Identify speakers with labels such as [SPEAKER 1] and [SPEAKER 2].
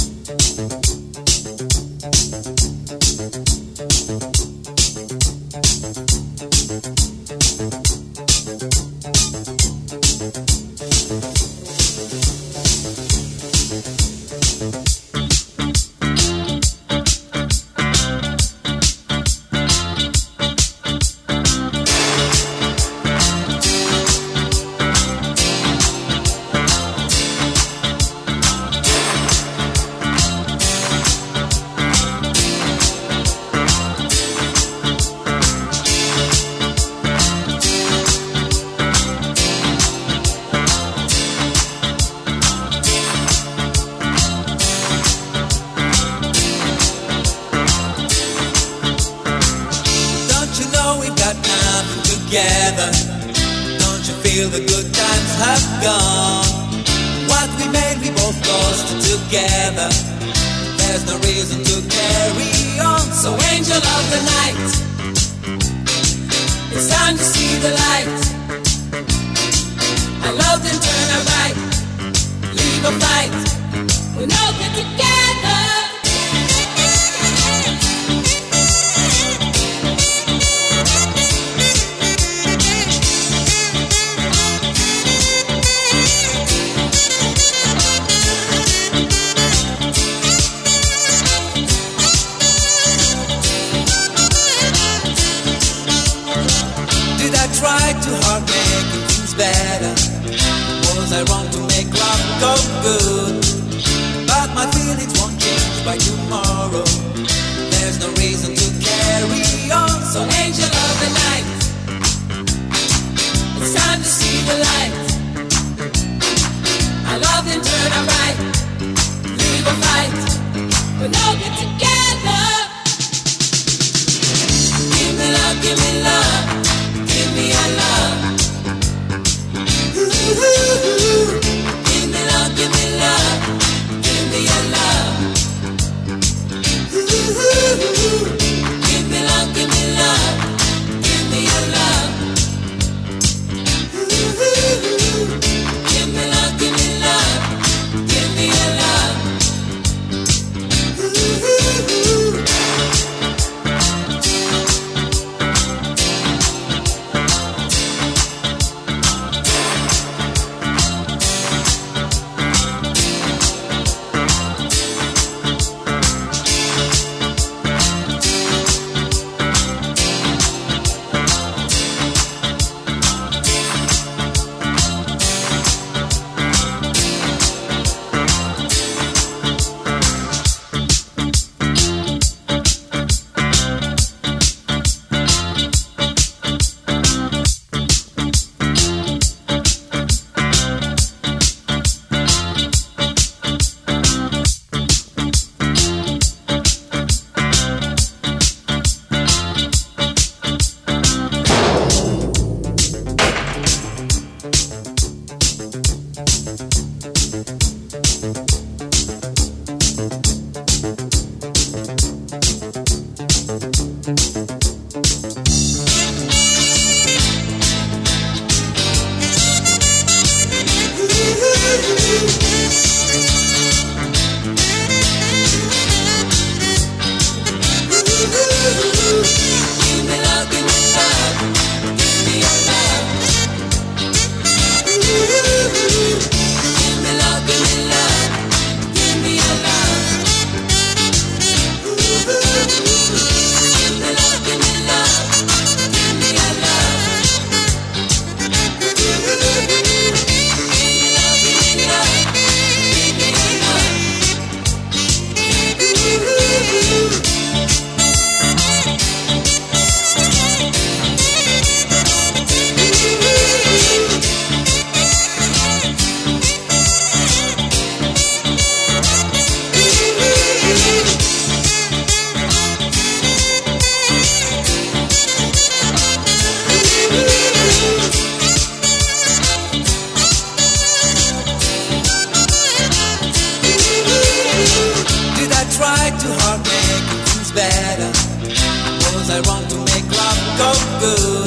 [SPEAKER 1] together. Don't you feel the good times have gone? What we made we both lost together. There's no reason to carry on. So angel of the night, it's time to see the light. I loved and turned out right. Leave a fight. We're no good together. Tried too hard making things better. Was I wrong to make love go good? But my feelings won't change by tomorrow. There's no reason to carry on. So angel of the night, it's time to see the light. I love and turn out right. Leave a fight, we're no good together. Give me love, give me love. Give me your love. Ooh, give me love, give me love. Give me your love. Ooh, give me love, give me love. Give me your love. Ooh, give me love, give me love. Give me your love. Ooh. Too hard making things better. Was I wrong to make love go good?